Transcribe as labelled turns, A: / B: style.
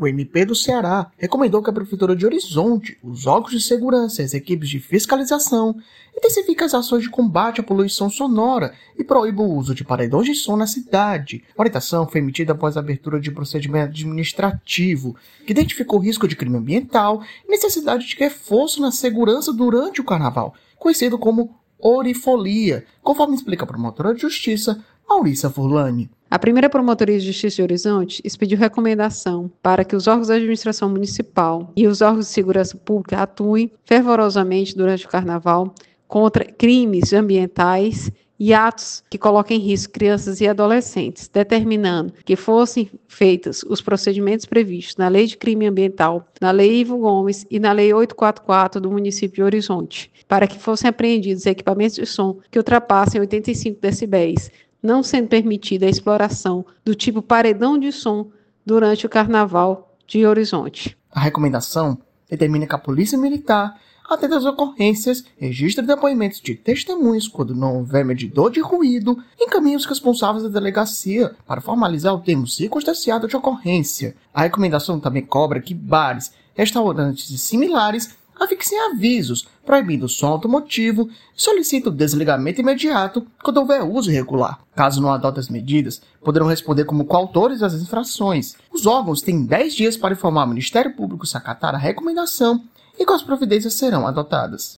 A: O MP do Ceará recomendou que a Prefeitura de Horizonte, os órgãos de segurança e as equipes de fiscalização intensifiquem as ações de combate à poluição sonora e proíba o uso de paredões de som na cidade. A orientação foi emitida após a abertura de procedimento administrativo que identificou risco de crime ambiental e necessidade de reforço na segurança durante o carnaval, conhecido como orifolia, conforme explica a promotora de justiça, Maurícia Furlani.
B: A primeira Promotoria de Justiça de Horizonte expediu recomendação para que os órgãos da administração municipal e os órgãos de segurança pública atuem fervorosamente durante o carnaval contra crimes ambientais e atos que coloquem em risco crianças e adolescentes, determinando que fossem feitos os procedimentos previstos na Lei de Crime Ambiental, na Lei Ivo Gomes e na Lei 844 do município de Horizonte, para que fossem apreendidos equipamentos de som que ultrapassem 85 decibéis, não sendo permitida a exploração do tipo paredão de som durante o Carnaval de Horizonte.
A: A recomendação determina que a Polícia Militar atenda às ocorrências, registre depoimentos de testemunhas quando não houver medidor de ruído, encaminhe os responsáveis da delegacia para formalizar o termo circunstanciado de ocorrência. A recomendação também cobra que bares, restaurantes e similares afixem avisos proibindo o som automotivo e solicita o desligamento imediato quando houver uso irregular. Caso não adote as medidas, poderão responder como coautores das infrações. Os órgãos têm 10 dias para informar o Ministério Público se acatar a recomendação e quais providências serão adotadas.